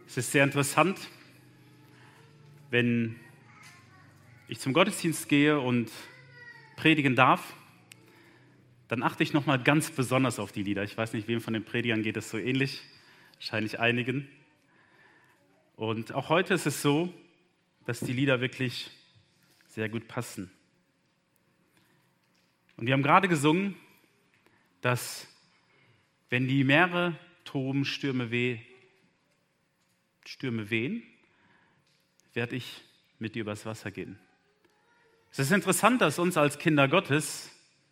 Es ist sehr interessant, wenn ich zum Gottesdienst gehe und predigen darf, dann achte ich nochmal ganz besonders auf die Lieder. Ich weiß nicht, wem von den Predigern geht es so ähnlich, wahrscheinlich einigen. Und auch heute ist es so, dass die Lieder wirklich sehr gut passen. Und wir haben gerade gesungen, dass wenn die Meere toben, Stürme wehen, werde ich mit dir übers Wasser gehen. Es ist interessant, dass uns als Kinder Gottes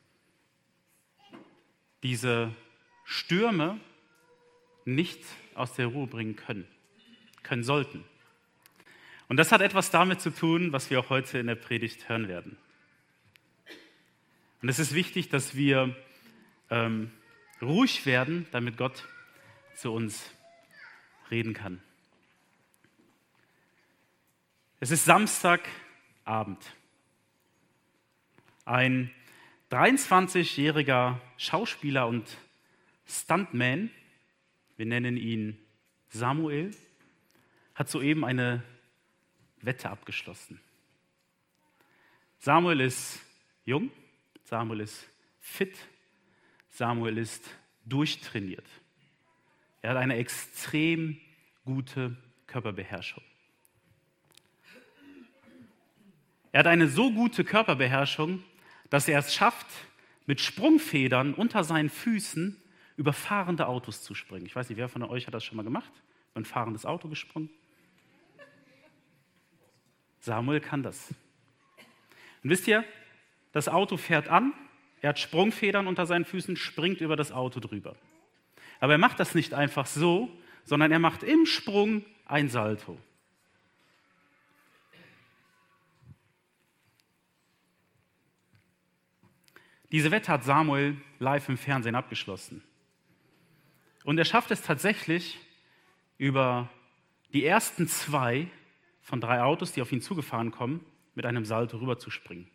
diese Stürme nicht aus der Ruhe bringen können sollten. Und das hat etwas damit zu tun, was wir auch heute in der Predigt hören werden. Und es ist wichtig, dass wir ruhig werden, damit Gott zu uns reden kann. Es ist Samstagabend. Ein 23-jähriger Schauspieler und Stuntman, wir nennen ihn Samuel, hat soeben eine Wette abgeschlossen. Samuel ist jung, Samuel ist fit, Samuel ist durchtrainiert. Er hat eine extrem gute Körperbeherrschung. Er hat eine so gute Körperbeherrschung, dass er es schafft, mit Sprungfedern unter seinen Füßen über fahrende Autos zu springen. Ich weiß nicht, wer von euch hat das schon mal gemacht? Über ein fahrendes Auto gesprungen? Samuel kann das. Und wisst ihr, das Auto fährt an, er hat Sprungfedern unter seinen Füßen, springt über das Auto drüber. Aber er macht das nicht einfach so, sondern er macht im Sprung ein Salto. Diese Wette hat Samuel live im Fernsehen abgeschlossen. Und er schafft es tatsächlich, über die ersten 2 von 3 Autos, die auf ihn zugefahren kommen, mit einem Salto rüberzuspringen.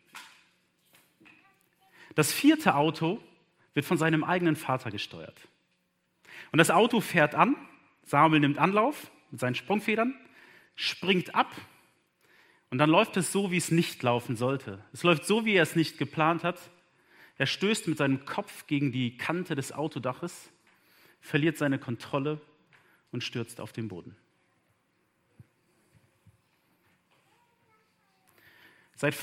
Das 4. Auto wird von seinem eigenen Vater gesteuert. Und das Auto fährt an, Samuel nimmt Anlauf mit seinen Sprungfedern, springt ab und dann läuft es so, wie es nicht laufen sollte. Es läuft so, wie er es nicht geplant hat. Er stößt mit seinem Kopf gegen die Kante des Autodaches, verliert seine Kontrolle und stürzt auf den Boden. Seit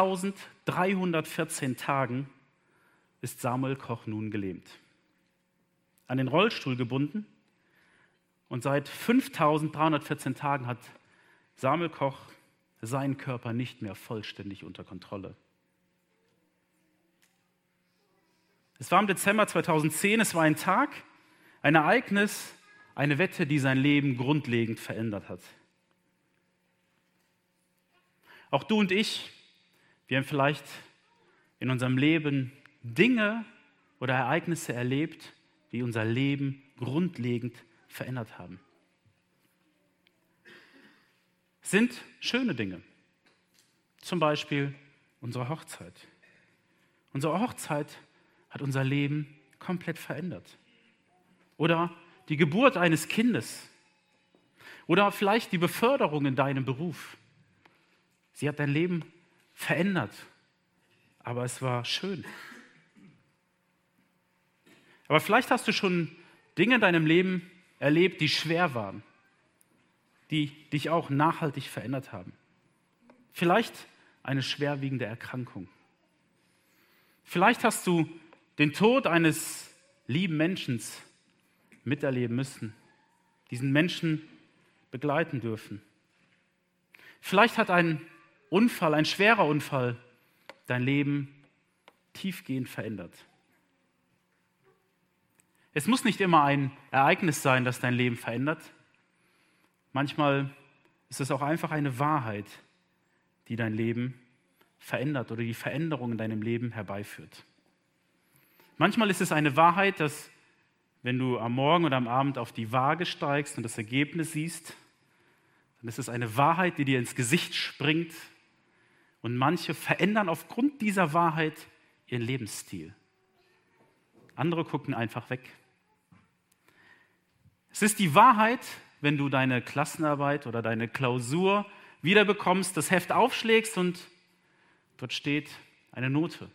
5.314 Tagen ist Samuel Koch nun gelähmt, an den Rollstuhl gebunden, und seit 5.314 Tagen hat Samuel Koch seinen Körper nicht mehr vollständig unter Kontrolle. Es war im Dezember 2010, es war ein Tag, ein Ereignis, eine Wette, die sein Leben grundlegend verändert hat. Auch du und ich, wir haben vielleicht in unserem Leben Dinge oder Ereignisse erlebt, die unser Leben grundlegend verändert haben. Es sind schöne Dinge, zum Beispiel unsere Hochzeit. Unsere Hochzeit hat unser Leben komplett verändert. Oder die Geburt eines Kindes. Oder vielleicht die Beförderung in deinem Beruf. Sie hat dein Leben verändert, aber es war schön. Aber vielleicht hast du schon Dinge in deinem Leben erlebt, die schwer waren, die dich auch nachhaltig verändert haben. Vielleicht eine schwerwiegende Erkrankung. Vielleicht hast du den Tod eines lieben Menschen miterleben müssen, diesen Menschen begleiten dürfen. Vielleicht hat ein Unfall, ein schwerer Unfall, dein Leben tiefgehend verändert. Es muss nicht immer ein Ereignis sein, das dein Leben verändert. Manchmal ist es auch einfach eine Wahrheit, die dein Leben verändert oder die Veränderung in deinem Leben herbeiführt. Manchmal ist es eine Wahrheit, dass wenn du am Morgen oder am Abend auf die Waage steigst und das Ergebnis siehst, dann ist es eine Wahrheit, die dir ins Gesicht springt, und manche verändern aufgrund dieser Wahrheit ihren Lebensstil. Andere gucken einfach weg. Es ist die Wahrheit, wenn du deine Klassenarbeit oder deine Klausur wiederbekommst, das Heft aufschlägst und dort steht eine Note.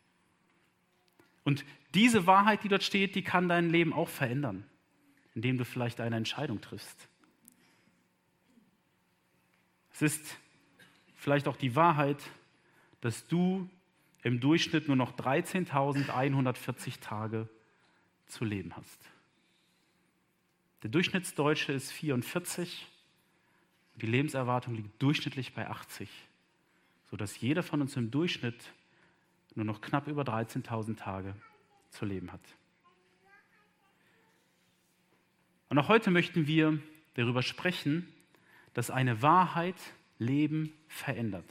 Und diese Wahrheit, die dort steht, die kann dein Leben auch verändern, indem du vielleicht eine Entscheidung triffst. Es ist vielleicht auch die Wahrheit, dass du im Durchschnitt nur noch 13.140 Tage zu leben hast. Der Durchschnittsdeutsche ist 44 und die Lebenserwartung liegt durchschnittlich bei 80, sodass jeder von uns im Durchschnitt nur noch knapp über 13.000 Tage zu leben hat. Und auch heute möchten wir darüber sprechen, dass eine Wahrheit Leben verändert.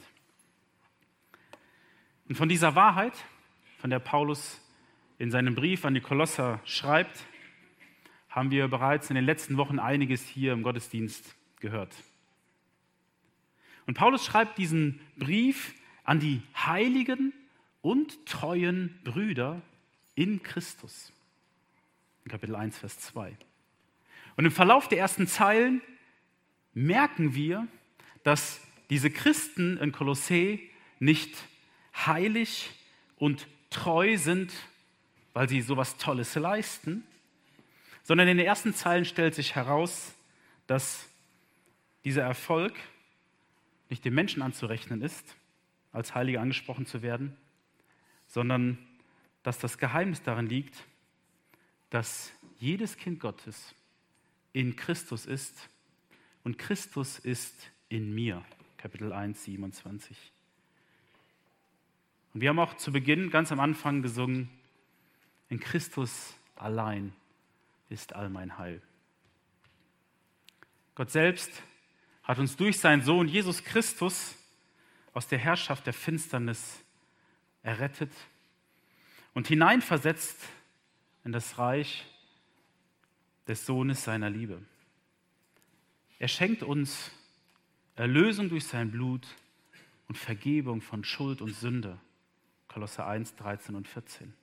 Und von dieser Wahrheit, von der Paulus in seinem Brief an die Kolosser schreibt, haben wir bereits in den letzten Wochen einiges hier im Gottesdienst gehört. Und Paulus schreibt diesen Brief an die heiligen und treuen Brüder in Christus. In Kapitel 1, Vers 2. Und im Verlauf der ersten Zeilen merken wir, dass diese Christen in Kolossä nicht heilig und treu sind, weil sie sowas Tolles leisten, sondern in den ersten Zeilen stellt sich heraus, dass dieser Erfolg nicht dem Menschen anzurechnen ist, als Heilige angesprochen zu werden, sondern dass das Geheimnis darin liegt, dass jedes Kind Gottes in Christus ist und Christus ist in mir. Kapitel 1, 27. Und wir haben auch zu Beginn, ganz am Anfang gesungen, in Christus allein ist all mein Heil. Gott selbst hat uns durch seinen Sohn Jesus Christus aus der Herrschaft der Finsternis errettet und hineinversetzt in das Reich des Sohnes seiner Liebe. Er schenkt uns Erlösung durch sein Blut und Vergebung von Schuld und Sünde. Kolosser 1, 13 und 14.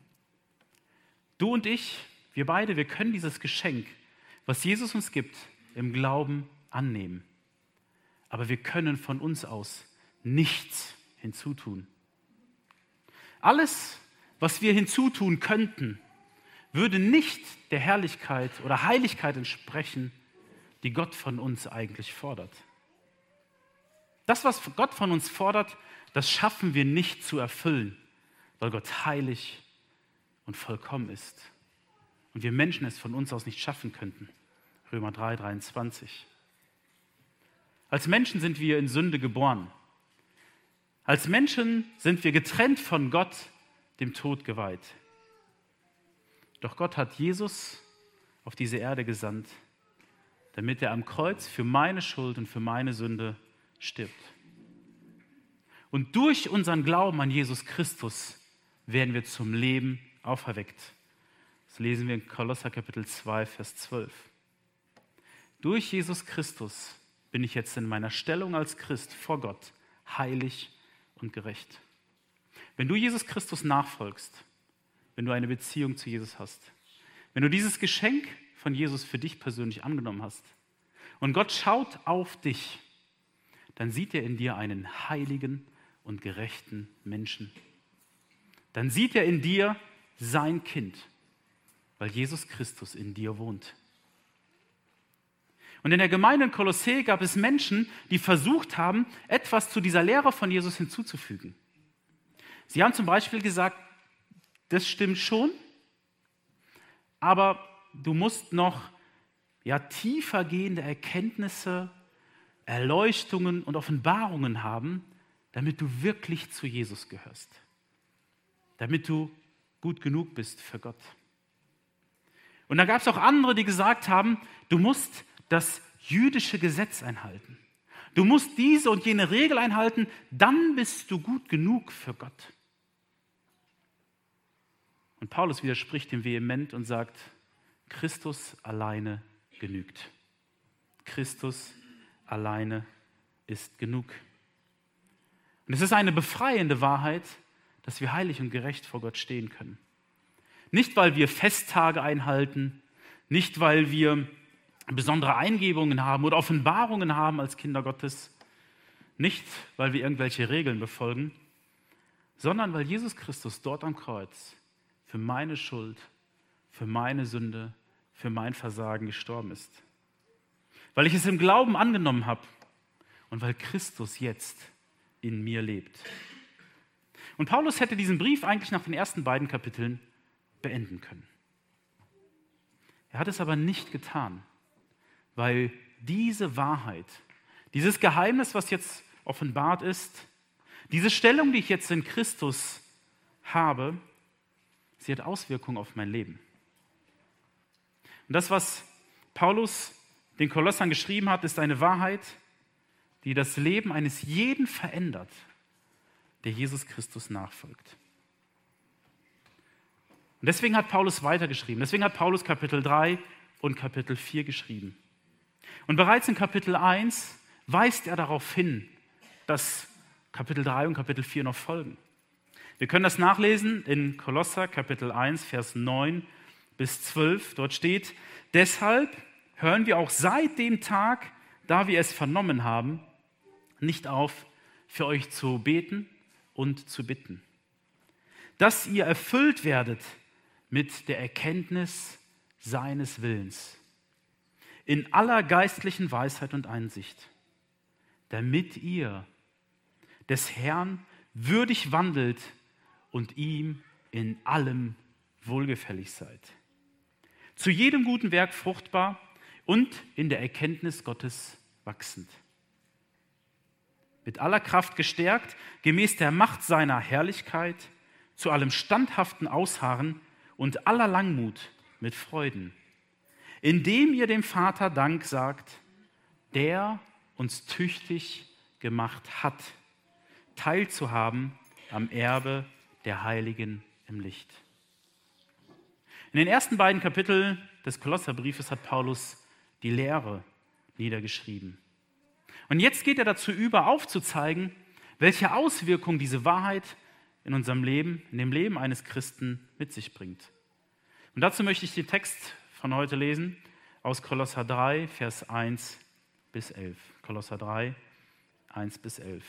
Du und ich, wir beide, wir können dieses Geschenk, was Jesus uns gibt, im Glauben annehmen. Aber wir können von uns aus nichts hinzutun. Alles, was wir hinzutun könnten, würde nicht der Herrlichkeit oder Heiligkeit entsprechen, die Gott von uns eigentlich fordert. Das, was Gott von uns fordert, das schaffen wir nicht zu erfüllen, weil Gott heilig und vollkommen ist. Und wir Menschen es von uns aus nicht schaffen könnten. Römer 3, 23. Als Menschen sind wir in Sünde geboren. Als Menschen sind wir getrennt von Gott, dem Tod geweiht. Doch Gott hat Jesus auf diese Erde gesandt, damit er am Kreuz für meine Schuld und für meine Sünde stirbt. Und durch unseren Glauben an Jesus Christus werden wir zum Leben auferweckt. Das lesen wir in Kolosser Kapitel 2, Vers 12. Durch Jesus Christus bin ich jetzt in meiner Stellung als Christ vor Gott heilig und gerecht. Wenn du Jesus Christus nachfolgst, wenn du eine Beziehung zu Jesus hast, wenn du dieses Geschenk von Jesus für dich persönlich angenommen hast und Gott schaut auf dich, dann sieht er in dir einen heiligen und gerechten Menschen. Dann sieht er in dir sein Kind, weil Jesus Christus in dir wohnt. Und in der Gemeinde in Kolossä gab es Menschen, die versucht haben, etwas zu dieser Lehre von Jesus hinzuzufügen. Sie haben zum Beispiel gesagt, das stimmt schon, aber du musst noch tiefer gehende Erkenntnisse, Erleuchtungen und Offenbarungen haben, damit du wirklich zu Jesus gehörst. Damit du gut genug bist für Gott. Und dann gab es auch andere, die gesagt haben, du musst das jüdische Gesetz einhalten. Du musst diese und jene Regel einhalten, dann bist du gut genug für Gott. Und Paulus widerspricht dem vehement und sagt, Christus alleine genügt. Christus alleine ist genug. Und es ist eine befreiende Wahrheit, dass wir heilig und gerecht vor Gott stehen können. Nicht, weil wir Festtage einhalten, nicht, weil wir besondere Eingebungen haben oder Offenbarungen haben als Kinder Gottes. Nicht, weil wir irgendwelche Regeln befolgen, sondern weil Jesus Christus dort am Kreuz für meine Schuld, für meine Sünde, für mein Versagen gestorben ist. Weil ich es im Glauben angenommen habe und weil Christus jetzt in mir lebt. Und Paulus hätte diesen Brief eigentlich nach den ersten beiden Kapiteln beenden können. Er hat es aber nicht getan, weil diese Wahrheit, dieses Geheimnis, was jetzt offenbart ist, diese Stellung, die ich jetzt in Christus habe, sie hat Auswirkungen auf mein Leben. Und das, was Paulus den Kolossern geschrieben hat, ist eine Wahrheit, die das Leben eines jeden verändert, der Jesus Christus nachfolgt. Und deswegen hat Paulus weitergeschrieben. Deswegen hat Paulus Kapitel 3 und Kapitel 4 geschrieben. Und bereits in Kapitel 1 weist er darauf hin, dass Kapitel 3 und Kapitel 4 noch folgen. Wir können das nachlesen in Kolosser Kapitel 1, Vers 9 bis 12. Dort steht: Deshalb hören wir auch seit dem Tag, da wir es vernommen haben, nicht auf, für euch zu beten und zu bitten, dass ihr erfüllt werdet mit der Erkenntnis seines Willens, in aller geistlichen Weisheit und Einsicht, damit ihr des Herrn würdig wandelt und ihm in allem wohlgefällig seid. Zu jedem guten Werk fruchtbar und in der Erkenntnis Gottes wachsend. Mit aller Kraft gestärkt, gemäß der Macht seiner Herrlichkeit, zu allem standhaften Ausharren und aller Langmut mit Freuden, indem ihr dem Vater Dank sagt, der uns tüchtig gemacht hat, teilzuhaben am Erbe der Heiligen im Licht. In den ersten beiden Kapiteln des Kolosserbriefes hat Paulus die Lehre niedergeschrieben. Und jetzt geht er dazu über, aufzuzeigen, welche Auswirkungen diese Wahrheit in unserem Leben, in dem Leben eines Christen mit sich bringt. Und dazu möchte ich den Text von heute lesen aus Kolosser 3, Vers 1 bis 11. Kolosser 3, 1 bis 11.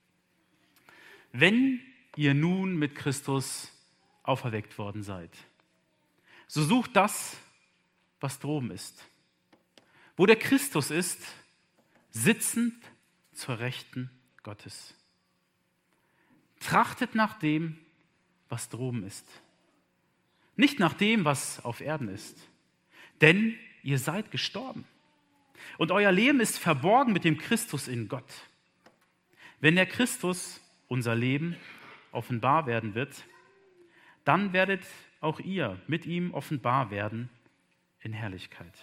Wenn ihr nun mit Christus auferweckt worden seid, so sucht das, was droben ist, wo der Christus ist, sitzend zur Rechten Gottes. Trachtet nach dem, was droben ist, nicht nach dem, was auf Erden ist, denn ihr seid gestorben und euer Leben ist verborgen mit dem Christus in Gott. Wenn der Christus, unser Leben, offenbar werden wird, dann werdet auch ihr mit ihm offenbar werden in Herrlichkeit.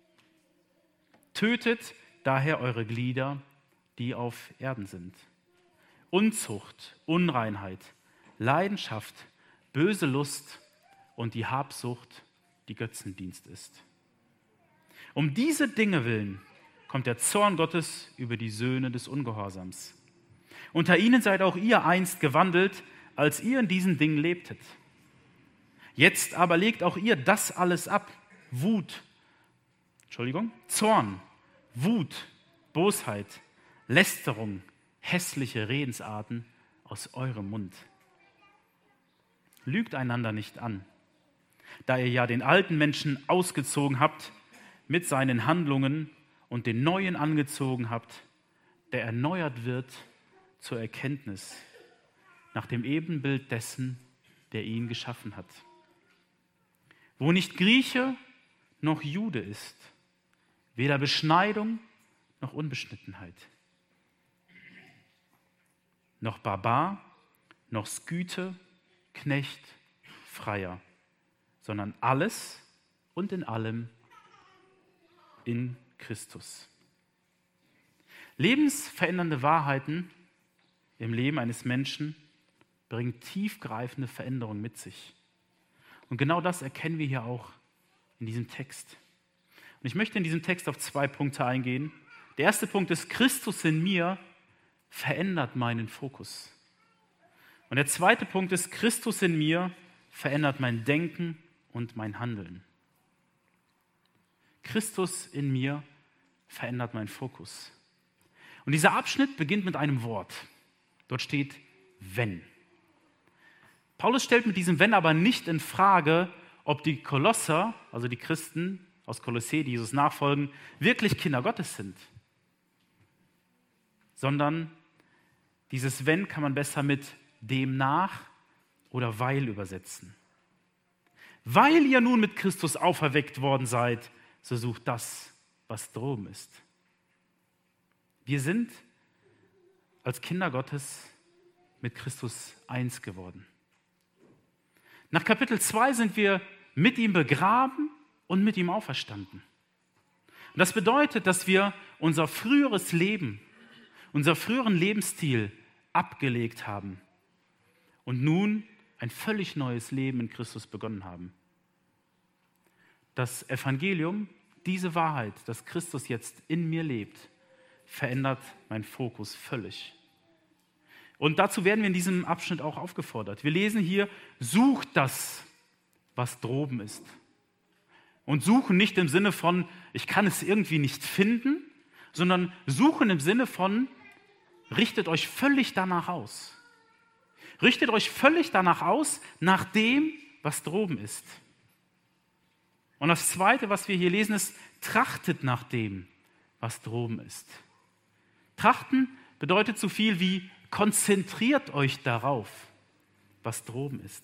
Tötet daher eure Glieder, die auf Erden sind. Unzucht, Unreinheit, Leidenschaft, böse Lust und die Habsucht, die Götzendienst ist. Um diese Dinge willen kommt der Zorn Gottes über die Söhne des Ungehorsams. Unter ihnen seid auch ihr einst gewandelt, als ihr in diesen Dingen lebtet. Jetzt aber legt auch ihr das alles ab: Zorn, Wut, Bosheit, Lästerung, hässliche Redensarten aus eurem Mund. Lügt einander nicht an, da ihr ja den alten Menschen ausgezogen habt mit seinen Handlungen und den neuen angezogen habt, der erneuert wird zur Erkenntnis nach dem Ebenbild dessen, der ihn geschaffen hat. Wo nicht Grieche noch Jude ist, weder Beschneidung noch Unbeschnittenheit, noch Barbar, noch Skythe, Knecht, Freier, sondern alles und in allem in Christus. Lebensverändernde Wahrheiten im Leben eines Menschen bringen tiefgreifende Veränderungen mit sich. Und genau das erkennen wir hier auch in diesem Text. Und ich möchte in diesem Text auf 2 Punkte eingehen. Der erste Punkt ist: Christus in mir verändert meinen Fokus. Und der zweite Punkt ist: Christus in mir verändert mein Denken und mein Handeln. Christus in mir verändert meinen Fokus. Und dieser Abschnitt beginnt mit einem Wort. Dort steht wenn. Paulus stellt mit diesem wenn aber nicht in Frage, ob die Kolosser, also die Christen aus Kolossä, die Jesus nachfolgen, wirklich Kinder Gottes sind. Sondern dieses wenn kann man besser mit demnach oder weil übersetzen. Weil ihr nun mit Christus auferweckt worden seid, so sucht das, was droben ist. Wir sind als Kinder Gottes mit Christus eins geworden. Nach Kapitel 2 sind wir mit ihm begraben und mit ihm auferstanden. Und das bedeutet, dass wir unser früheres Leben, unser früheren Lebensstil abgelegt haben und nun ein völlig neues Leben in Christus begonnen haben. Das Evangelium, diese Wahrheit, dass Christus jetzt in mir lebt, verändert meinen Fokus völlig. Und dazu werden wir in diesem Abschnitt auch aufgefordert. Wir lesen hier, sucht das, was droben ist. Und suchen nicht im Sinne von, ich kann es irgendwie nicht finden, sondern suchen im Sinne von, richtet euch völlig danach aus. Richtet euch völlig danach aus, nach dem, was droben ist. Und das Zweite, was wir hier lesen, ist, trachtet nach dem, was droben ist. Trachten bedeutet so viel wie, konzentriert euch darauf, was droben ist.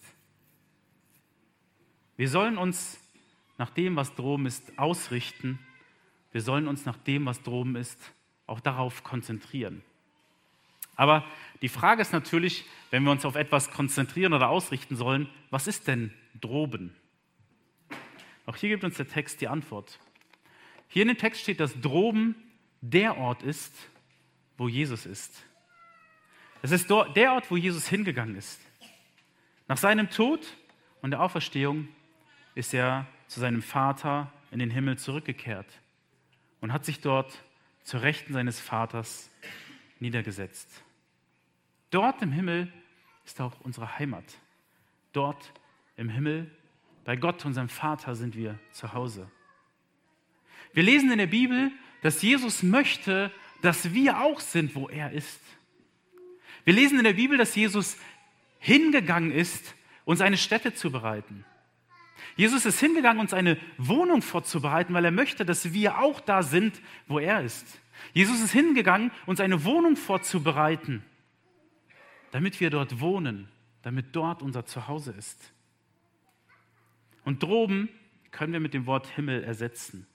Wir sollen uns nach dem, was droben ist, ausrichten. Wir sollen uns nach dem, was droben ist, auch darauf konzentrieren. Aber die Frage ist natürlich, wenn wir uns auf etwas konzentrieren oder ausrichten sollen, was ist denn droben? Auch hier gibt uns der Text die Antwort. Hier in dem Text steht, dass droben der Ort ist, wo Jesus ist. Es ist der Ort, wo Jesus hingegangen ist. Nach seinem Tod und der Auferstehung ist er zu seinem Vater in den Himmel zurückgekehrt und hat sich dort zur Rechten seines Vaters niedergesetzt. Dort im Himmel ist auch unsere Heimat. Dort im Himmel, bei Gott, unserem Vater, sind wir zu Hause. Wir lesen in der Bibel, dass Jesus möchte, dass wir auch sind, wo er ist. Wir lesen in der Bibel, dass Jesus hingegangen ist, uns eine Stätte zu bereiten. Jesus ist hingegangen, uns eine Wohnung vorzubereiten, weil er möchte, dass wir auch da sind, wo er ist. Jesus ist hingegangen, uns eine Wohnung vorzubereiten, damit wir dort wohnen, damit dort unser Zuhause ist. Und droben können wir mit dem Wort Himmel ersetzen.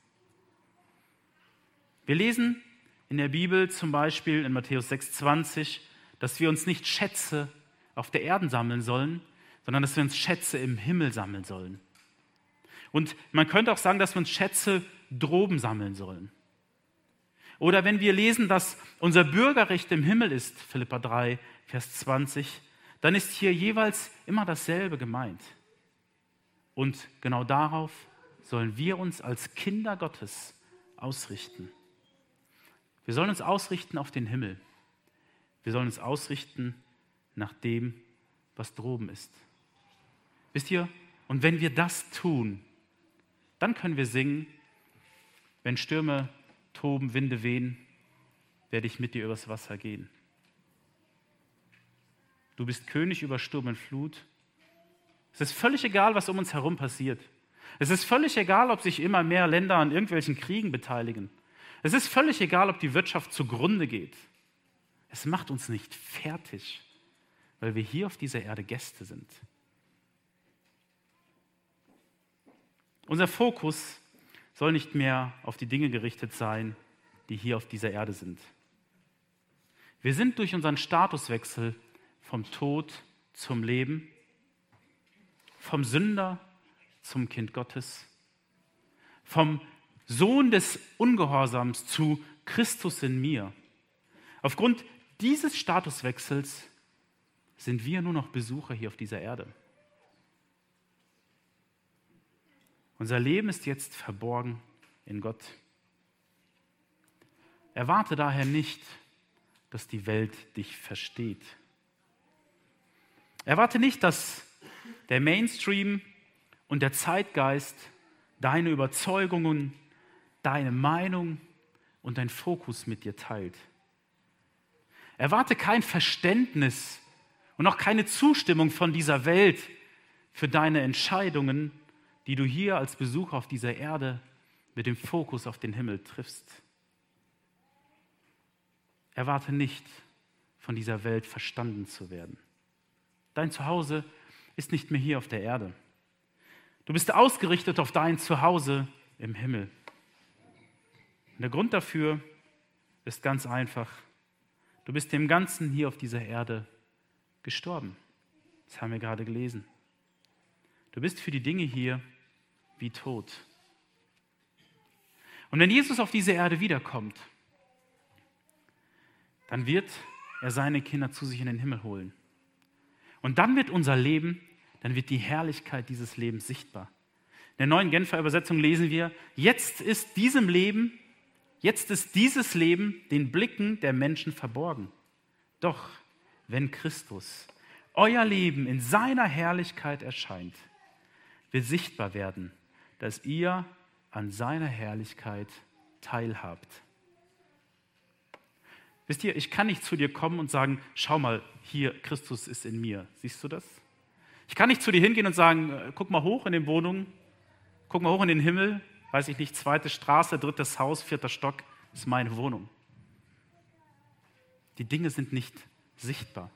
Wir lesen in der Bibel zum Beispiel in Matthäus 6,20, dass wir uns nicht Schätze auf der Erde sammeln sollen, sondern dass wir uns Schätze im Himmel sammeln sollen. Und man könnte auch sagen, dass wir uns Schätze droben sammeln sollen. Oder wenn wir lesen, dass unser Bürgerrecht im Himmel ist, Philipper 3, Vers 20, dann ist hier jeweils immer dasselbe gemeint. Und genau darauf sollen wir uns als Kinder Gottes ausrichten. Wir sollen uns ausrichten auf den Himmel. Wir sollen uns ausrichten nach dem, was droben ist. Wisst ihr, und wenn wir das tun, dann können wir singen, wenn Stürme toben, Winde wehen, werde ich mit dir übers Wasser gehen. Du bist König über Sturm und Flut. Es ist völlig egal, was um uns herum passiert. Es ist völlig egal, ob sich immer mehr Länder an irgendwelchen Kriegen beteiligen. Es ist völlig egal, ob die Wirtschaft zugrunde geht. Es macht uns nicht fertig, weil wir hier auf dieser Erde Gäste sind. Unser Fokus soll nicht mehr auf die Dinge gerichtet sein, die hier auf dieser Erde sind. Wir sind durch unseren Statuswechsel vom Tod zum Leben, vom Sünder zum Kind Gottes, vom Sohn des Ungehorsams zu Christus in mir. Aufgrund dieses Statuswechsels sind wir nur noch Besucher hier auf dieser Erde. Unser Leben ist jetzt verborgen in Gott. Erwarte daher nicht, dass die Welt dich versteht. Erwarte nicht, dass der Mainstream und der Zeitgeist deine Überzeugungen, deine Meinung und dein Fokus mit dir teilt. Erwarte kein Verständnis und auch keine Zustimmung von dieser Welt für deine Entscheidungen, die du hier als Besucher auf dieser Erde mit dem Fokus auf den Himmel triffst. Erwarte nicht, von dieser Welt verstanden zu werden. Dein Zuhause ist nicht mehr hier auf der Erde. Du bist ausgerichtet auf dein Zuhause im Himmel. Und der Grund dafür ist ganz einfach. Du bist dem Ganzen hier auf dieser Erde gestorben. Das haben wir gerade gelesen. Du bist für die Dinge hier wie tot. Und wenn Jesus auf diese Erde wiederkommt, dann wird er seine Kinder zu sich in den Himmel holen. Und dann wird unser Leben, dann wird die Herrlichkeit dieses Lebens sichtbar. In der neuen Genfer Übersetzung lesen wir, jetzt ist dieses Leben den Blicken der Menschen verborgen. Doch wenn Christus, euer Leben in seiner Herrlichkeit erscheint, wird sichtbar werden, dass ihr an seiner Herrlichkeit teilhabt. Wisst ihr, ich kann nicht zu dir kommen und sagen, schau mal, hier, Christus ist in mir. Siehst du das? Ich kann nicht zu dir hingehen und sagen, guck mal hoch in den Wohnungen, guck mal hoch in den Himmel, weiß ich nicht, 2. Straße, 3. Haus, 4. Stock, ist meine Wohnung. Die Dinge sind nicht sichtbar.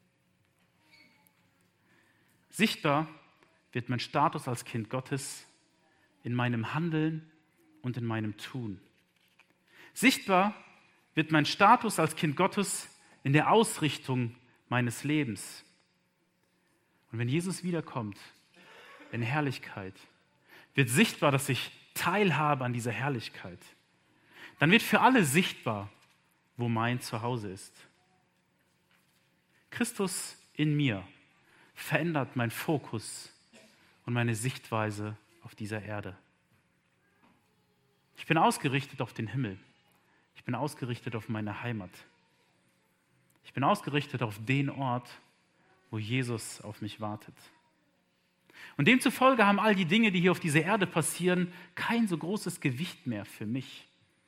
Sichtbar wird mein Status als Kind Gottes in meinem Handeln und in meinem Tun. Sichtbar wird mein Status als Kind Gottes in der Ausrichtung meines Lebens. Und wenn Jesus wiederkommt in Herrlichkeit, wird sichtbar, dass ich teilhabe an dieser Herrlichkeit. Dann wird für alle sichtbar, wo mein Zuhause ist. Christus in mir verändert meinen Fokus und meine Sichtweise auf dieser Erde. Ich bin ausgerichtet auf den Himmel. Ich bin ausgerichtet auf meine Heimat. Ich bin ausgerichtet auf den Ort, wo Jesus auf mich wartet. Und demzufolge haben all die Dinge, die hier auf dieser Erde passieren, kein so großes Gewicht mehr für mich.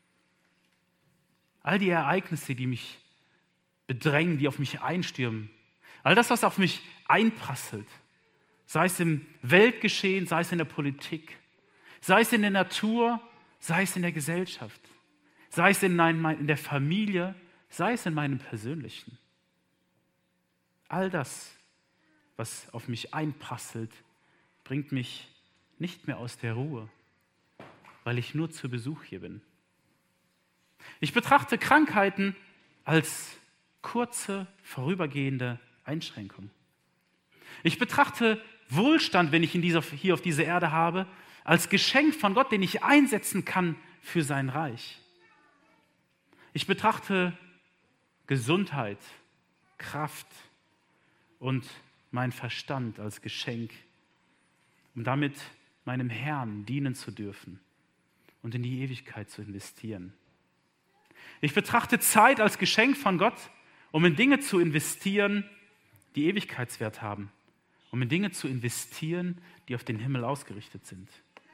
All die Ereignisse, die mich bedrängen, die auf mich einstürmen, all das, was auf mich einprasselt, sei es im Weltgeschehen, sei es in der Politik, sei es in der Natur, sei es in der Gesellschaft, sei es in der Familie, sei es in meinem Persönlichen. All das, was auf mich einprasselt, bringt mich nicht mehr aus der Ruhe, weil ich nur zu Besuch hier bin. Ich betrachte Krankheiten als kurze, vorübergehende Einschränkung. Ich betrachte Wohlstand, wenn ich ihn hier auf dieser Erde habe, als Geschenk von Gott, den ich einsetzen kann für sein Reich. Ich betrachte Gesundheit, Kraft und mein Verstand als Geschenk, um damit meinem Herrn dienen zu dürfen und in die Ewigkeit zu investieren. Ich betrachte Zeit als Geschenk von Gott, um in Dinge zu investieren, die Ewigkeitswert haben, um in Dinge zu investieren, die auf den Himmel ausgerichtet sind.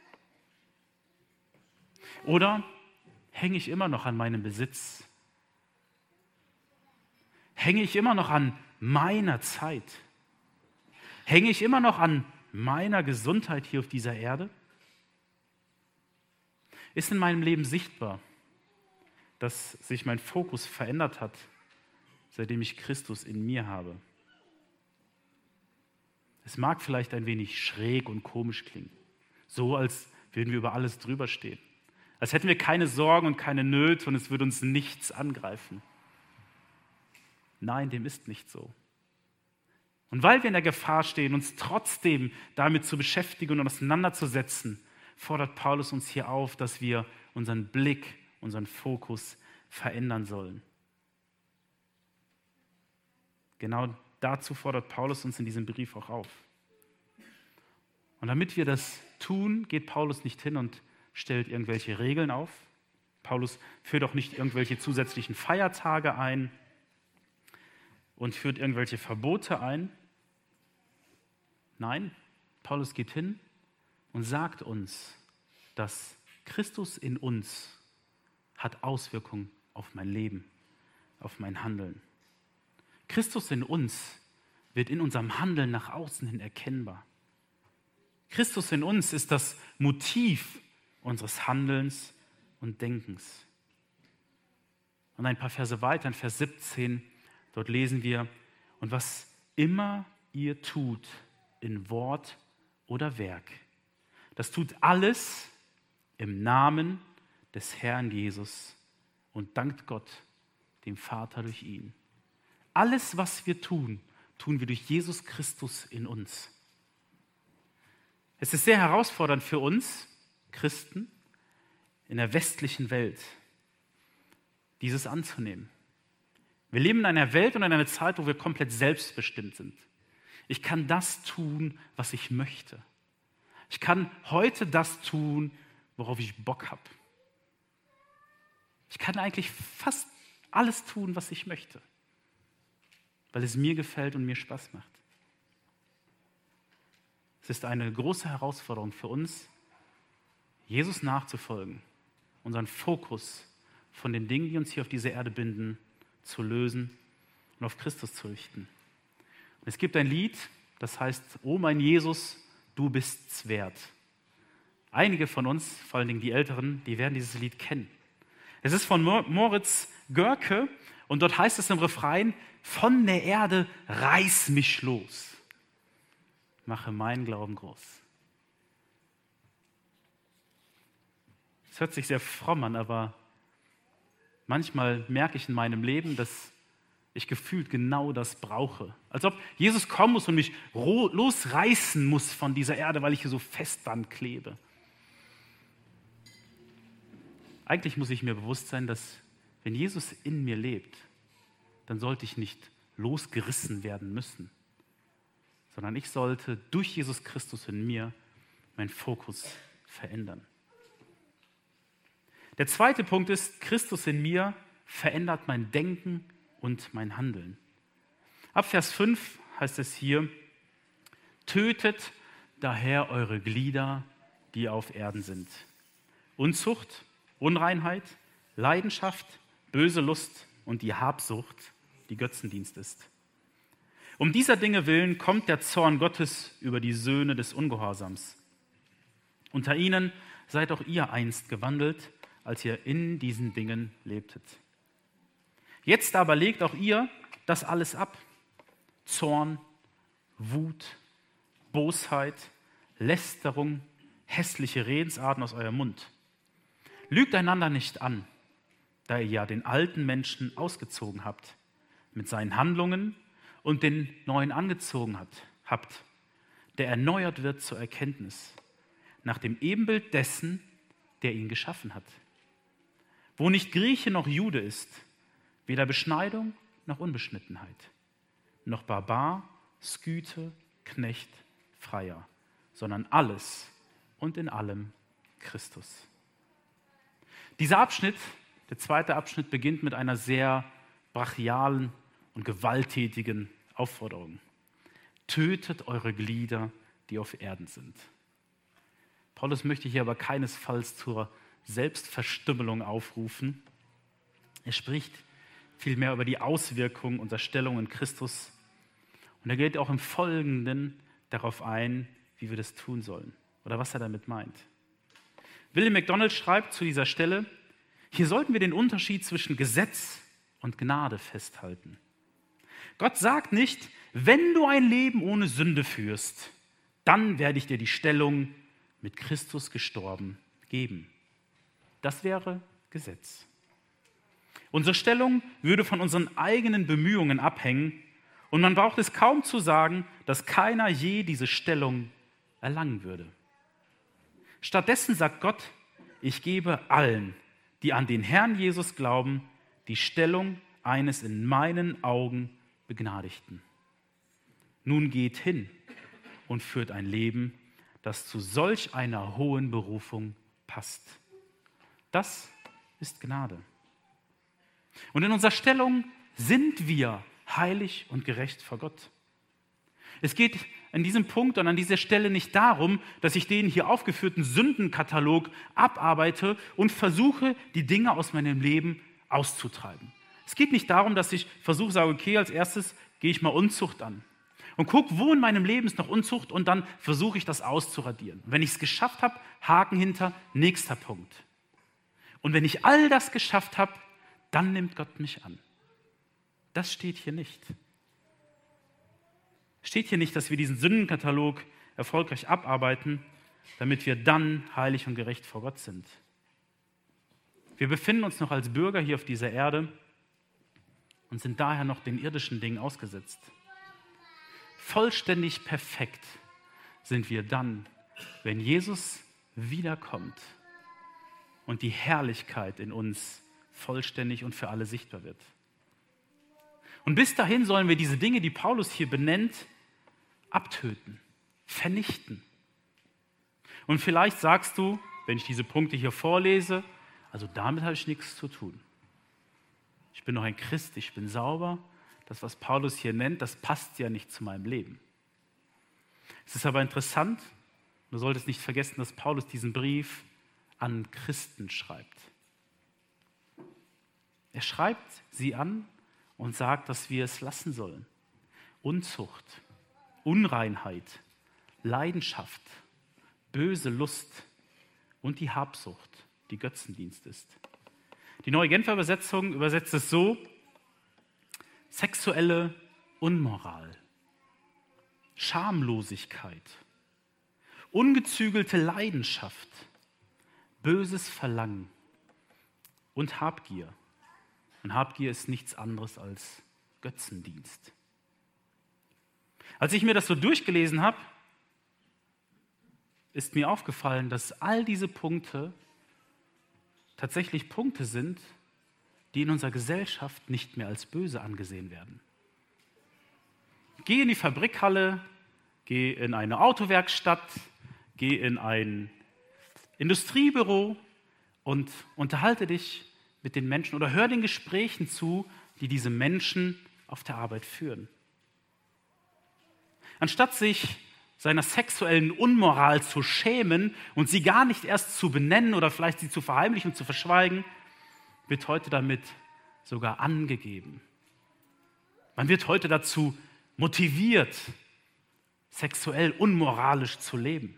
Oder hänge ich immer noch an meinem Besitz? Hänge ich immer noch an meiner Zeit? Hänge ich immer noch an meiner Gesundheit hier auf dieser Erde? Ist in meinem Leben sichtbar, dass sich mein Fokus verändert hat, seitdem ich Christus in mir habe? Es mag vielleicht ein wenig schräg und komisch klingen, so als würden wir über alles drüber stehen, als hätten wir keine Sorgen und keine Nöte und es würde uns nichts angreifen. Nein, dem ist nicht so. Und weil wir in der Gefahr stehen, uns trotzdem damit zu beschäftigen und auseinanderzusetzen, fordert Paulus uns hier auf, dass wir unseren Blick, unseren Fokus verändern sollen. Genau dazu fordert Paulus uns in diesem Brief auch auf. Und damit wir das tun, geht Paulus nicht hin und stellt irgendwelche Regeln auf. Paulus führt auch nicht irgendwelche zusätzlichen Feiertage ein und führt irgendwelche Verbote ein. Nein, Paulus geht hin und sagt uns, dass Christus in uns hat Auswirkungen auf mein Leben, auf mein Handeln. Christus in uns wird in unserem Handeln nach außen hin erkennbar. Christus in uns ist das Motiv unseres Handelns und Denkens. Und ein paar Verse weiter, in Vers 17, dort lesen wir: Und was immer ihr tut, in Wort oder Werk, das tut alles im Namen des Herrn Jesus und dankt Gott, dem Vater, durch ihn. Alles, was wir tun, tun wir durch Jesus Christus in uns. Es ist sehr herausfordernd für uns Christen in der westlichen Welt, dieses anzunehmen. Wir leben in einer Welt und in einer Zeit, wo wir komplett selbstbestimmt sind. Ich kann das tun, was ich möchte. Ich kann heute das tun, worauf ich Bock habe. Ich kann eigentlich fast alles tun, was ich möchte, weil es mir gefällt und mir Spaß macht. Es ist eine große Herausforderung für uns, Jesus nachzufolgen, unseren Fokus von den Dingen, die uns hier auf dieser Erde binden, zu lösen und auf Christus zu richten. Und es gibt ein Lied, das heißt: O mein Jesus, du bist's wert. Einige von uns, vor allen Dingen die Älteren, die werden dieses Lied kennen. Es ist von Moritz Görke und dort heißt es im Refrain: Von der Erde reiß mich los, mache meinen Glauben groß. Es hört sich sehr fromm an, aber manchmal merke ich in meinem Leben, dass ich gefühlt genau das brauche. Als ob Jesus kommen muss und mich losreißen muss von dieser Erde, weil ich hier so fest dran klebe. Eigentlich muss ich mir bewusst sein, dass wenn Jesus in mir lebt, dann sollte ich nicht losgerissen werden müssen, sondern ich sollte durch Jesus Christus in mir meinen Fokus verändern. Der zweite Punkt ist: Christus in mir verändert mein Denken und mein Handeln. Ab Vers 5 heißt es hier: Tötet daher eure Glieder, die auf Erden sind. Unzucht, Unreinheit, Leidenschaft, böse Lust und die Habsucht, die Götzendienst ist. Um dieser Dinge willen kommt der Zorn Gottes über die Söhne des Ungehorsams. Unter ihnen seid auch ihr einst gewandelt, als ihr in diesen Dingen lebtet. Jetzt aber legt auch ihr das alles ab: Zorn, Wut, Bosheit, Lästerung, hässliche Redensarten aus eurem Mund. Lügt einander nicht an, da ihr ja den alten Menschen ausgezogen habt, mit seinen Handlungen und den neuen angezogen habt, der erneuert wird zur Erkenntnis, nach dem Ebenbild dessen, der ihn geschaffen hat. Wo nicht Grieche noch Jude ist, weder Beschneidung noch Unbeschnittenheit, noch Barbar, Skythe, Knecht, Freier, sondern alles und in allem Christus. Dieser Abschnitt, der zweite Abschnitt, beginnt mit einer sehr brachialen und gewalttätigen Aufforderung. Tötet eure Glieder, die auf Erden sind. Paulus möchte hier aber keinesfalls zur Selbstverstümmelung aufrufen. Er spricht vielmehr über die Auswirkungen unserer Stellung in Christus. Und er geht auch im Folgenden darauf ein, wie wir das tun sollen oder was er damit meint. William MacDonald schreibt zu dieser Stelle: Hier sollten wir den Unterschied zwischen Gesetz und Gnade festhalten. Gott sagt nicht: Wenn du ein Leben ohne Sünde führst, dann werde ich dir die Stellung mit Christus gestorben geben. Das wäre Gesetz. Unsere Stellung würde von unseren eigenen Bemühungen abhängen und man braucht es kaum zu sagen, dass keiner je diese Stellung erlangen würde. Stattdessen sagt Gott: Ich gebe allen, die an den Herrn Jesus glauben, die Stellung eines in meinen Augen Begnadigten. Nun geht hin und führt ein Leben, das zu solch einer hohen Berufung passt. Das ist Gnade. Und in unserer Stellung sind wir heilig und gerecht vor Gott. Es geht an diesem Punkt und an dieser Stelle nicht darum, dass ich den hier aufgeführten Sündenkatalog abarbeite und versuche, die Dinge aus meinem Leben auszutreiben. Es geht nicht darum, dass ich versuche, sage, okay, als erstes gehe ich mal Unzucht an und gucke, wo in meinem Leben ist noch Unzucht und dann versuche ich das auszuradieren. Und wenn ich es geschafft habe, Haken hinter, nächster Punkt. Und wenn ich all das geschafft habe, dann nimmt Gott mich an. Das steht hier nicht. Steht hier nicht, dass wir diesen Sündenkatalog erfolgreich abarbeiten, damit wir dann heilig und gerecht vor Gott sind. Wir befinden uns noch als Bürger hier auf dieser Erde und sind daher noch den irdischen Dingen ausgesetzt. Vollständig perfekt sind wir dann, wenn Jesus wiederkommt und die Herrlichkeit in uns vollständig und für alle sichtbar wird. Und bis dahin sollen wir diese Dinge, die Paulus hier benennt, abtöten, vernichten. Und vielleicht sagst du, wenn ich diese Punkte hier vorlese, also damit habe ich nichts zu tun. Ich bin noch ein Christ, ich bin sauber. Das, was Paulus hier nennt, das passt ja nicht zu meinem Leben. Es ist aber interessant, du solltest nicht vergessen, dass Paulus diesen Brief an Christen schreibt. Er schreibt sie an und sagt, dass wir es lassen sollen. Unzucht, Unreinheit, Leidenschaft, böse Lust und die Habsucht, die Götzendienst ist. Die Neue Genfer Übersetzung übersetzt es so: sexuelle Unmoral, Schamlosigkeit, ungezügelte Leidenschaft, böses Verlangen und Habgier. Und Habgier ist nichts anderes als Götzendienst. Als ich mir das so durchgelesen habe, ist mir aufgefallen, dass all diese Punkte tatsächlich Punkte sind, die in unserer Gesellschaft nicht mehr als böse angesehen werden. Geh in die Fabrikhalle, geh in eine Autowerkstatt, geh in ein Industriebüro und unterhalte dich mit den Menschen oder hör den Gesprächen zu, die diese Menschen auf der Arbeit führen. Anstatt sich seiner sexuellen Unmoral zu schämen und sie gar nicht erst zu benennen oder vielleicht sie zu verheimlichen und zu verschweigen, wird heute damit sogar angegeben. Man wird heute dazu motiviert, sexuell unmoralisch zu leben.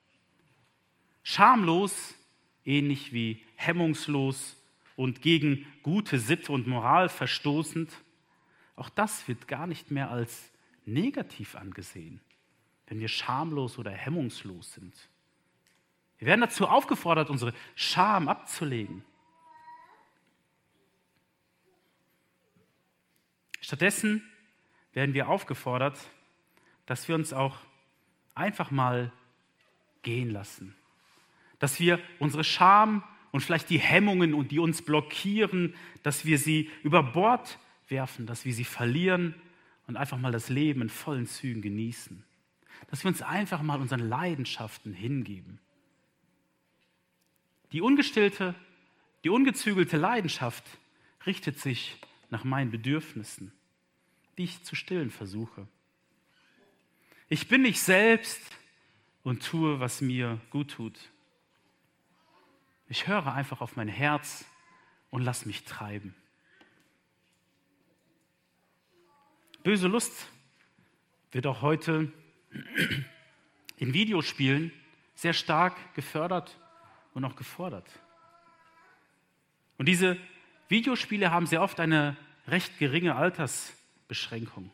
Schamlos, ähnlich wie hemmungslos und gegen gute Sitte und Moral verstoßend, auch das wird gar nicht mehr als negativ angesehen, wenn wir schamlos oder hemmungslos sind. Wir werden dazu aufgefordert, unsere Scham abzulegen. Stattdessen werden wir aufgefordert, dass wir uns auch einfach mal gehen lassen. Dass wir unsere Scham und vielleicht die Hemmungen, und die uns blockieren, dass wir sie über Bord werfen, dass wir sie verlieren und einfach mal das Leben in vollen Zügen genießen. Dass wir uns einfach mal unseren Leidenschaften hingeben. Die ungestillte, die ungezügelte Leidenschaft richtet sich nach meinen Bedürfnissen, die ich zu stillen versuche. Ich bin ich selbst und tue, was mir gut tut. Ich höre einfach auf mein Herz und lass mich treiben. Böse Lust wird auch heute in Videospielen sehr stark gefördert und auch gefordert. Und diese Videospiele haben sehr oft eine recht geringe Altersbeschränkung.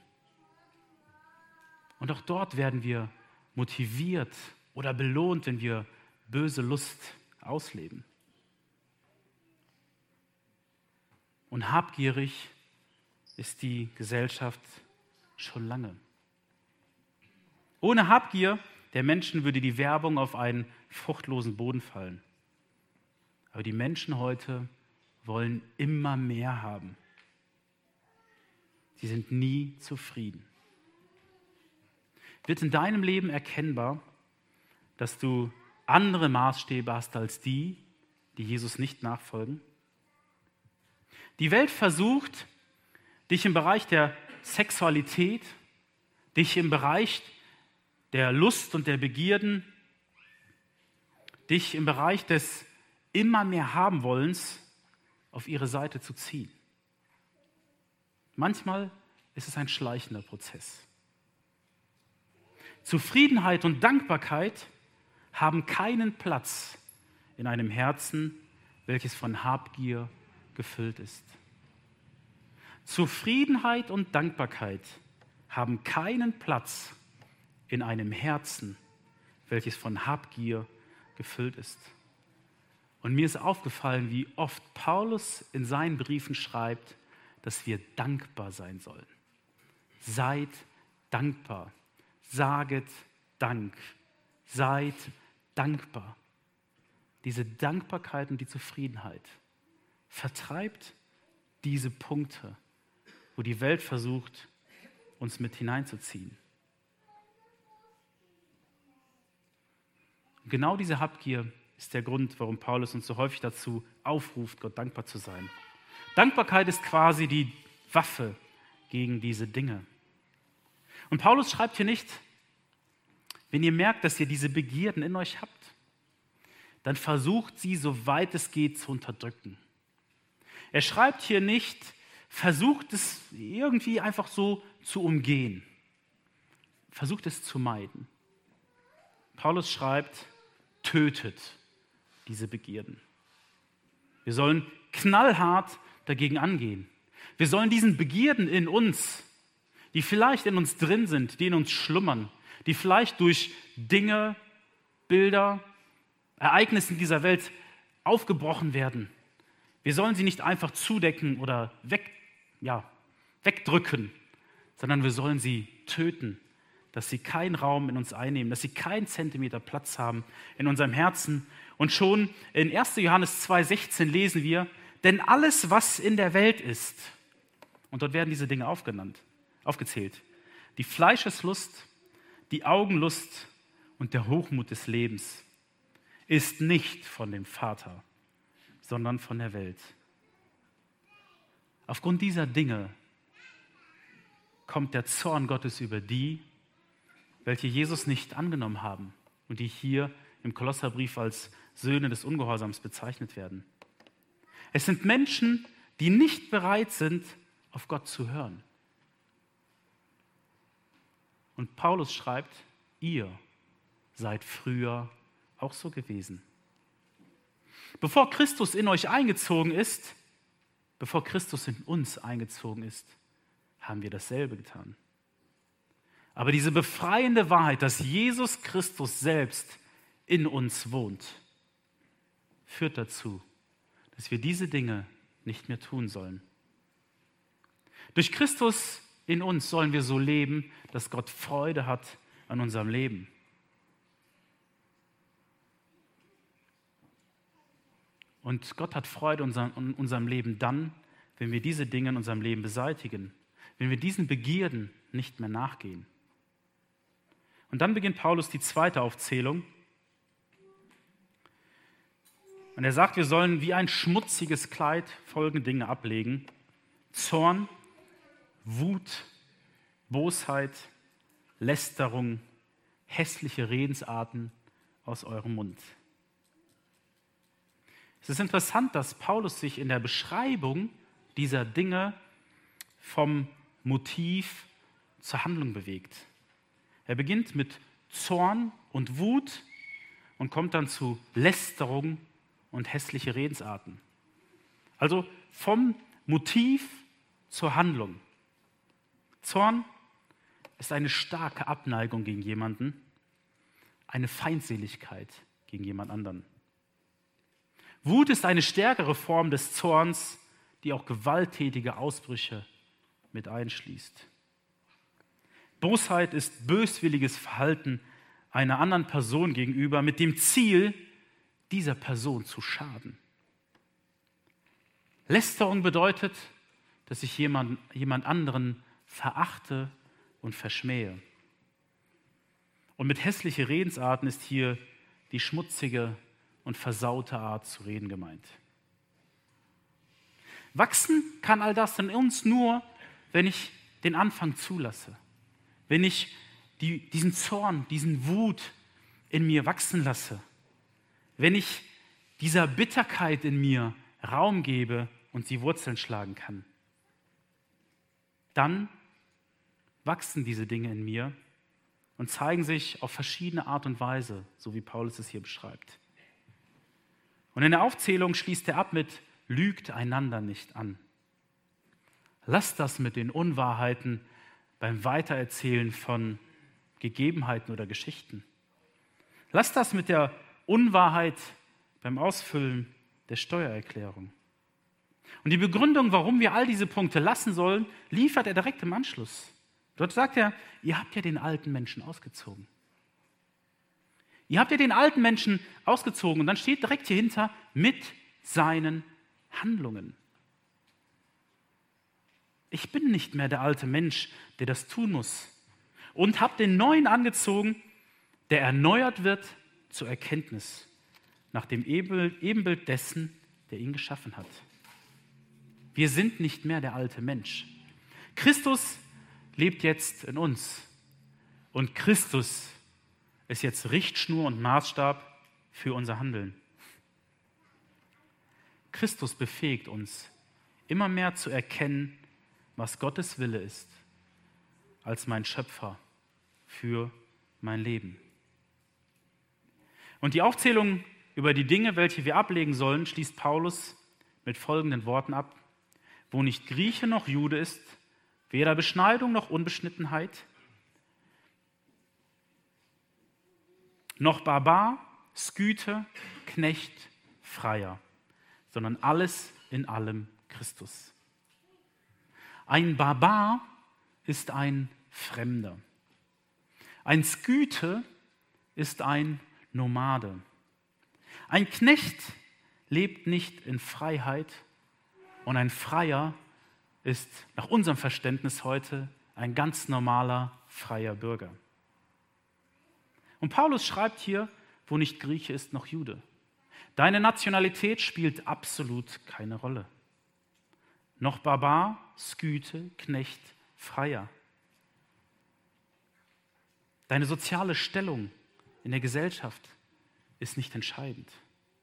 Und auch dort werden wir motiviert oder belohnt, wenn wir böse Lust ausleben. Und habgierig ist die Gesellschaft schon lange. Ohne Habgier der Menschen würde die Werbung auf einen fruchtlosen Boden fallen. Aber die Menschen heute wollen immer mehr haben. Sie sind nie zufrieden. Wird in deinem Leben erkennbar, dass du andere Maßstäbe hast als die, die Jesus nicht nachfolgen? Die Welt versucht, dich im Bereich der Sexualität dich im Bereich der Lust und der Begierden, dich im Bereich des immer mehr haben wollens auf ihre Seite zu ziehen. Manchmal ist es ein schleichender Prozess. Zufriedenheit und Dankbarkeit haben keinen Platz in einem Herzen, welches von Habgier gefüllt ist. Zufriedenheit und Dankbarkeit haben keinen Platz in einem Herzen, welches von Habgier gefüllt ist. Und mir ist aufgefallen, wie oft Paulus in seinen Briefen schreibt, dass wir dankbar sein sollen. Seid dankbar. Saget Dank. Seid dankbar. Diese Dankbarkeit und die Zufriedenheit vertreibt diese Punkte, wo die Welt versucht, uns mit hineinzuziehen. Und genau diese Habgier ist der Grund, warum Paulus uns so häufig dazu aufruft, Gott dankbar zu sein. Dankbarkeit ist quasi die Waffe gegen diese Dinge. Und Paulus schreibt hier nicht, wenn ihr merkt, dass ihr diese Begierden in euch habt, dann versucht sie, soweit es geht, zu unterdrücken. Er schreibt hier nicht, versucht es irgendwie einfach so zu umgehen. Versucht es zu meiden. Paulus schreibt, tötet diese Begierden. Wir sollen knallhart dagegen angehen. Wir sollen diesen Begierden in uns, die vielleicht in uns drin sind, die in uns schlummern, die vielleicht durch Dinge, Bilder, Ereignisse in dieser Welt aufgebrochen werden. Wir sollen sie nicht einfach zudecken oder wegdrücken, sondern wir sollen sie töten, dass sie keinen Raum in uns einnehmen, dass sie keinen Zentimeter Platz haben in unserem Herzen. Und schon in 1. Johannes 2,16 lesen wir, denn alles, was in der Welt ist, und dort werden diese Dinge aufgezählt, die Fleischeslust, die Augenlust und der Hochmut des Lebens ist nicht von dem Vater, sondern von der Welt. Aufgrund dieser Dinge kommt der Zorn Gottes über die, welche Jesus nicht angenommen haben und die hier im Kolosserbrief als Söhne des Ungehorsams bezeichnet werden. Es sind Menschen, die nicht bereit sind, auf Gott zu hören. Und Paulus schreibt, ihr seid früher auch so gewesen. Bevor Christus in euch eingezogen ist, bevor Christus in uns eingezogen ist, haben wir dasselbe getan. Aber diese befreiende Wahrheit, dass Jesus Christus selbst in uns wohnt, führt dazu, dass wir diese Dinge nicht mehr tun sollen. Durch Christus in uns sollen wir so leben, dass Gott Freude hat an unserem Leben. Und Gott hat Freude an unserem Leben dann, wenn wir diese Dinge in unserem Leben beseitigen, wenn wir diesen Begierden nicht mehr nachgehen. Und dann beginnt Paulus die zweite Aufzählung. Und er sagt, wir sollen wie ein schmutziges Kleid folgende Dinge ablegen: Zorn, Wut, Bosheit, Lästerung, hässliche Redensarten aus eurem Mund. Es ist interessant, dass Paulus sich in der Beschreibung dieser Dinge vom Motiv zur Handlung bewegt. Er beginnt mit Zorn und Wut und kommt dann zu Lästerung und hässliche Redensarten. Also vom Motiv zur Handlung. Zorn ist eine starke Abneigung gegen jemanden, eine Feindseligkeit gegen jemand anderen. Wut ist eine stärkere Form des Zorns, die auch gewalttätige Ausbrüche mit einschließt. Bosheit ist böswilliges Verhalten einer anderen Person gegenüber mit dem Ziel, dieser Person zu schaden. Lästerung bedeutet, dass ich jemand anderen verachte und verschmähe. Und mit hässliche Redensarten ist hier die schmutzige und versaute Art zu reden gemeint. Wachsen kann all das in uns nur, wenn ich den Anfang zulasse. wenn ich diesen Zorn, diesen Wut in mir wachsen lasse, wenn ich dieser Bitterkeit in mir Raum gebe und sie Wurzeln schlagen kann, dann wachsen diese Dinge in mir und zeigen sich auf verschiedene Art und Weise, so wie Paulus es hier beschreibt. Und in der Aufzählung schließt er ab mit: Lügt einander nicht an. Lasst das mit den Unwahrheiten beim Weitererzählen von Gegebenheiten oder Geschichten. Lasst das mit der Unwahrheit beim Ausfüllen der Steuererklärung. Und die Begründung, warum wir all diese Punkte lassen sollen, liefert er direkt im Anschluss. Dort sagt er: Ihr habt ja den alten Menschen ausgezogen. Ihr habt ja den alten Menschen ausgezogen. Und dann steht direkt hier hinter: mit seinen Handlungen. Ich bin nicht mehr der alte Mensch, der das tun muss. Und habe den Neuen angezogen, der erneuert wird zur Erkenntnis, nach dem Ebenbild dessen, der ihn geschaffen hat. Wir sind nicht mehr der alte Mensch. Christus lebt jetzt in uns. Und Christus ist jetzt Richtschnur und Maßstab für unser Handeln. Christus befähigt uns, immer mehr zu erkennen, was Gottes Wille ist, als mein Schöpfer für mein Leben. Und die Aufzählung über die Dinge, welche wir ablegen sollen, schließt Paulus mit folgenden Worten ab: Wo nicht Grieche noch Jude ist, weder Beschneidung noch Unbeschnittenheit, noch Barbar, Skythe, Knecht, Freier, sondern alles in allem Christus. Ein Barbar ist ein Fremder. Ein Skythe ist ein Nomade. Ein Knecht lebt nicht in Freiheit und ein Freier ist nach unserem Verständnis heute ein ganz normaler, freier Bürger. Und Paulus schreibt hier: Wo nicht Grieche ist noch Jude. Deine Nationalität spielt absolut keine Rolle. Noch Barbar, Skythe, Knecht, Freier. Deine soziale Stellung in der Gesellschaft ist nicht entscheidend.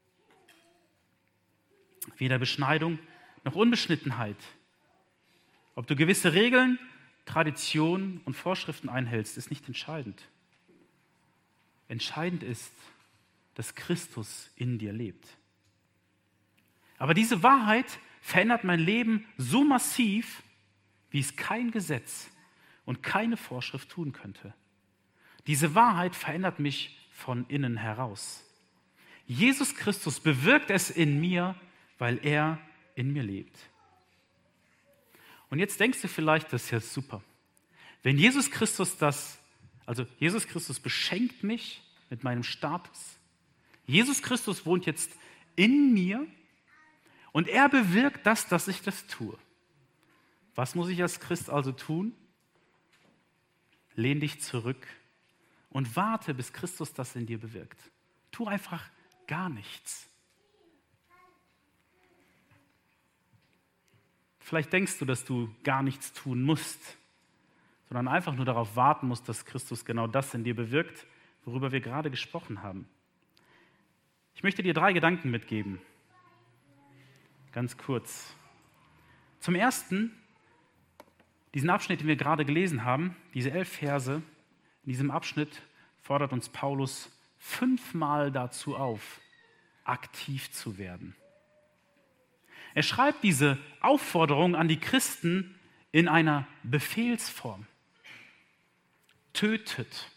Weder Beschneidung noch Unbeschnittenheit. Ob du gewisse Regeln, Traditionen und Vorschriften einhältst, ist nicht entscheidend. Entscheidend ist, dass Christus in dir lebt. Aber diese Wahrheit verändert mein Leben so massiv, wie es kein Gesetz und keine Vorschrift tun könnte. Diese Wahrheit verändert mich von innen heraus. Jesus Christus bewirkt es in mir, weil er in mir lebt. Und jetzt denkst du vielleicht, das ist ja super. Wenn Jesus Christus Jesus Christus beschenkt mich mit meinem Status. Jesus Christus wohnt jetzt in mir und er bewirkt das, dass ich das tue. Was muss ich als Christ also tun? Lehn dich zurück und warte, bis Christus das in dir bewirkt. Tu einfach gar nichts. Vielleicht denkst du, dass du gar nichts tun musst, sondern einfach nur darauf warten musst, dass Christus genau das in dir bewirkt, worüber wir gerade gesprochen haben. Ich möchte dir 3 Gedanken mitgeben. Ganz kurz. Zum Ersten, diesen Abschnitt, den wir gerade gelesen haben, diese 11 Verse, in diesem Abschnitt fordert uns Paulus 5-mal dazu auf, aktiv zu werden. Er schreibt diese Aufforderung an die Christen in einer Befehlsform. Tötet,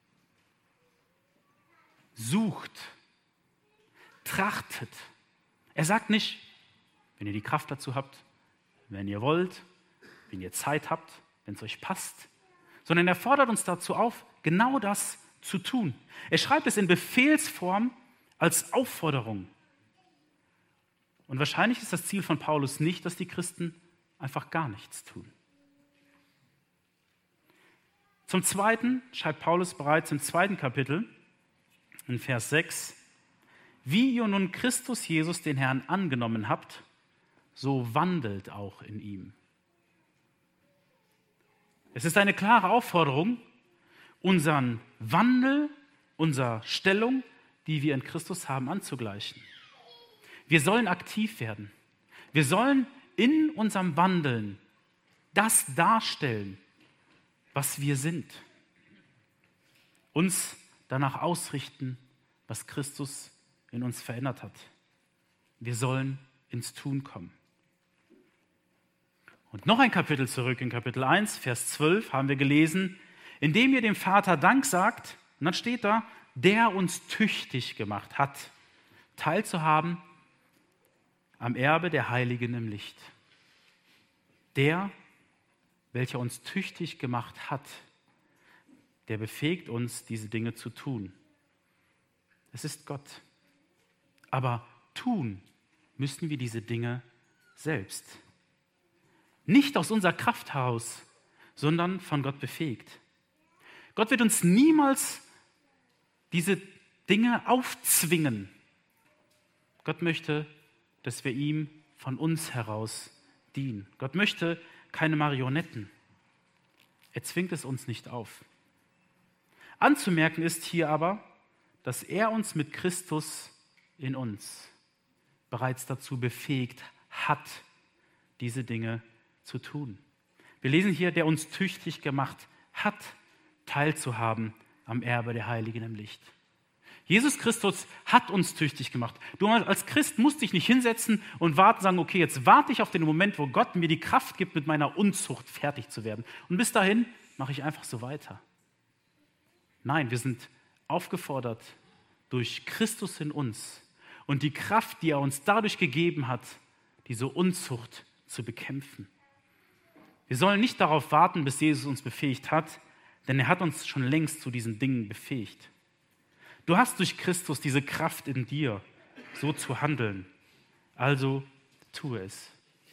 sucht, trachtet. Er sagt nicht, wenn ihr die Kraft dazu habt, wenn ihr wollt, wenn ihr Zeit habt, wenn es euch passt, sondern er fordert uns dazu auf, genau das zu tun. Er schreibt es in Befehlsform als Aufforderung. Und wahrscheinlich ist das Ziel von Paulus nicht, dass die Christen einfach gar nichts tun. Zum Zweiten schreibt Paulus bereits im 2. Kapitel, in Vers 6, wie ihr nun Christus Jesus, den Herrn, angenommen habt, so wandelt auch in ihm. Es ist eine klare Aufforderung, unseren Wandel, unsere Stellung, die wir in Christus haben, anzugleichen. Wir sollen aktiv werden. Wir sollen in unserem Wandeln das darstellen, was wir sind. Uns danach ausrichten, was Christus in uns verändert hat. Wir sollen ins Tun kommen. Und noch ein Kapitel zurück, in Kapitel 1, Vers 12, haben wir gelesen, indem ihr dem Vater Dank sagt, und dann steht da, der uns tüchtig gemacht hat, teilzuhaben am Erbe der Heiligen im Licht. Der, welcher uns tüchtig gemacht hat, der befähigt uns, diese Dinge zu tun. Es ist Gott. Aber tun müssen wir diese Dinge selbst. Nicht aus unserer Kraft heraus, sondern von Gott befähigt. Gott wird uns niemals diese Dinge aufzwingen. Gott möchte, dass wir ihm von uns heraus dienen. Gott möchte keine Marionetten. Er zwingt es uns nicht auf. Anzumerken ist hier aber, dass er uns mit Christus in uns bereits dazu befähigt hat, diese Dinge zu tun. Wir lesen hier, der uns tüchtig gemacht hat, teilzuhaben am Erbe der Heiligen im Licht. Jesus Christus hat uns tüchtig gemacht. Du als Christ musst dich nicht hinsetzen und sagen, okay, jetzt warte ich auf den Moment, wo Gott mir die Kraft gibt, mit meiner Unzucht fertig zu werden. Und bis dahin mache ich einfach so weiter. Nein, wir sind aufgefordert, durch Christus in uns und die Kraft, die er uns dadurch gegeben hat, diese Unzucht zu bekämpfen. Wir sollen nicht darauf warten, bis Jesus uns befähigt hat, denn er hat uns schon längst zu diesen Dingen befähigt. Du hast durch Christus diese Kraft in dir, so zu handeln. Also tue es.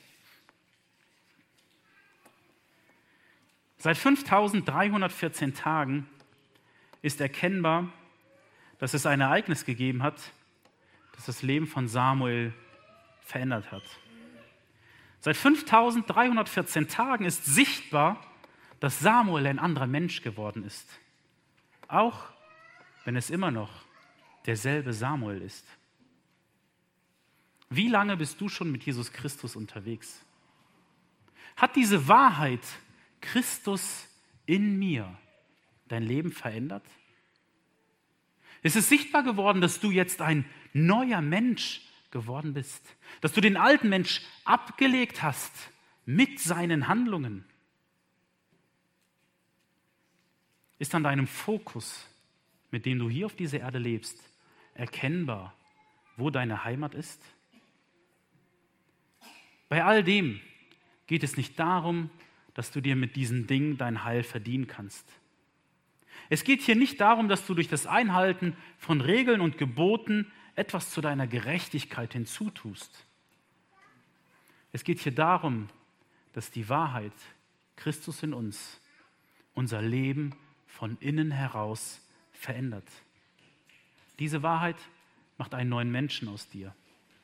Seit 5314 Tagen ist erkennbar, dass es ein Ereignis gegeben hat, das das Leben von Samuel verändert hat. Seit 5314 Tagen ist sichtbar, dass Samuel ein anderer Mensch geworden ist. Auch wenn es immer noch derselbe Samuel ist. Wie lange bist du schon mit Jesus Christus unterwegs? Hat diese Wahrheit, Christus in mir, dein Leben verändert? Ist es sichtbar geworden, dass du jetzt ein neuer Mensch geworden bist? Dass du den alten Mensch abgelegt hast mit seinen Handlungen? Ist an deinem Fokus, mit dem du hier auf dieser Erde lebst, erkennbar, wo deine Heimat ist? Bei all dem geht es nicht darum, dass du dir mit diesen Dingen dein Heil verdienen kannst. Es geht hier nicht darum, dass du durch das Einhalten von Regeln und Geboten etwas zu deiner Gerechtigkeit hinzutust. Es geht hier darum, dass die Wahrheit, Christus in uns, unser Leben von innen heraus verändert. Diese Wahrheit macht einen neuen Menschen aus dir.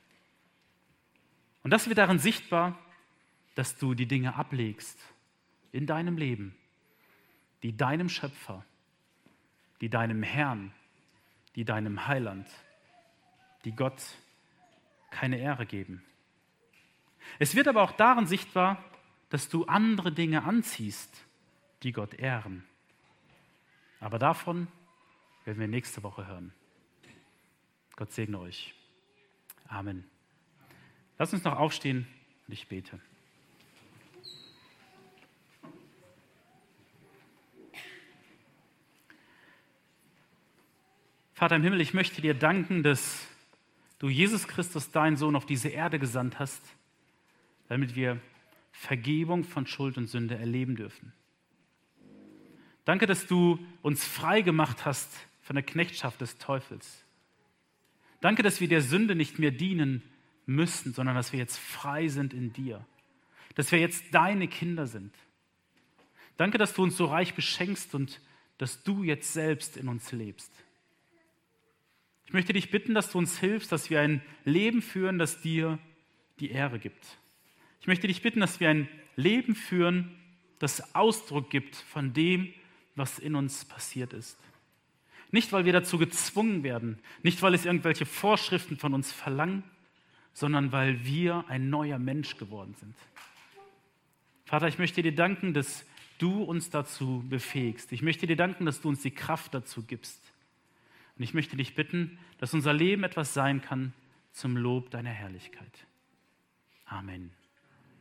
Und das wird darin sichtbar, dass du die Dinge ablegst in deinem Leben, die deinem Schöpfer, die deinem Herrn, die deinem Heiland, die Gott keine Ehre geben. Es wird aber auch darin sichtbar, dass du andere Dinge anziehst, die Gott ehren. Aber davon werden wir nächste Woche hören. Gott segne euch. Amen. Lass uns noch aufstehen und ich bete. Vater im Himmel, ich möchte dir danken, dass du Jesus Christus, deinen Sohn, auf diese Erde gesandt hast, damit wir Vergebung von Schuld und Sünde erleben dürfen. Danke, dass du uns frei gemacht hast von der Knechtschaft des Teufels. Danke, dass wir der Sünde nicht mehr dienen müssen, sondern dass wir jetzt frei sind in dir. Dass wir jetzt deine Kinder sind. Danke, dass du uns so reich beschenkst und dass du jetzt selbst in uns lebst. Ich möchte dich bitten, dass du uns hilfst, dass wir ein Leben führen, das dir die Ehre gibt. Ich möchte dich bitten, dass wir ein Leben führen, das Ausdruck gibt von dem, was in uns passiert ist. Nicht, weil wir dazu gezwungen werden, nicht, weil es irgendwelche Vorschriften von uns verlangen, sondern weil wir ein neuer Mensch geworden sind. Vater, ich möchte dir danken, dass du uns dazu befähigst. Ich möchte dir danken, dass du uns die Kraft dazu gibst. Und ich möchte dich bitten, dass unser Leben etwas sein kann zum Lob deiner Herrlichkeit. Amen.